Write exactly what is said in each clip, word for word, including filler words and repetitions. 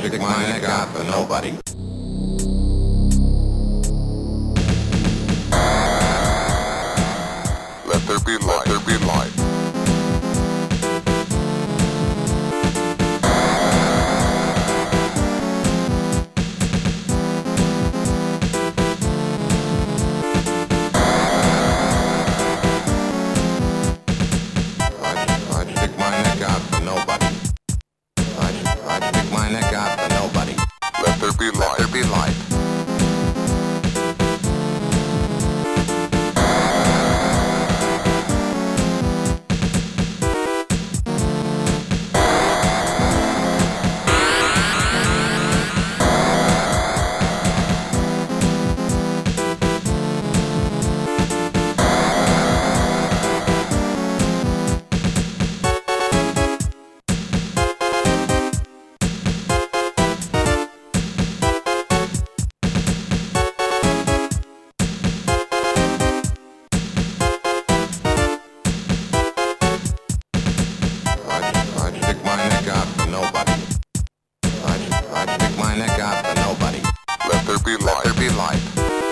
stick my neck out for nobody. Let there be light, there be light. I'd stick my neck out for nobody. I'd, I'd stick my neck out for nobody. Let there be light, let there be light. Let there be light, there be light.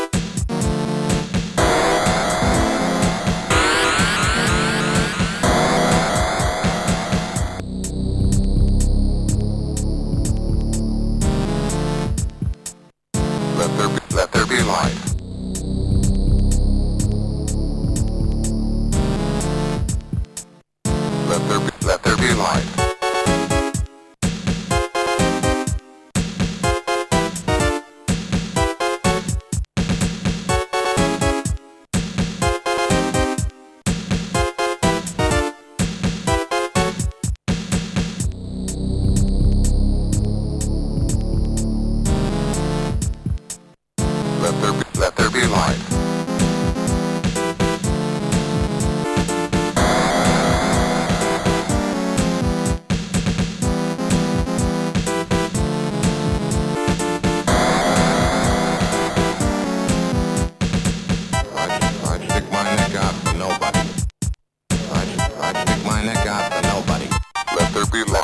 Let there be, let there be light. Let there be, let there be light. Let there be, let there be light. I'd, I'd stick my neck out for nobody. I'd, I'd stick my neck out for nobody. Let there be light.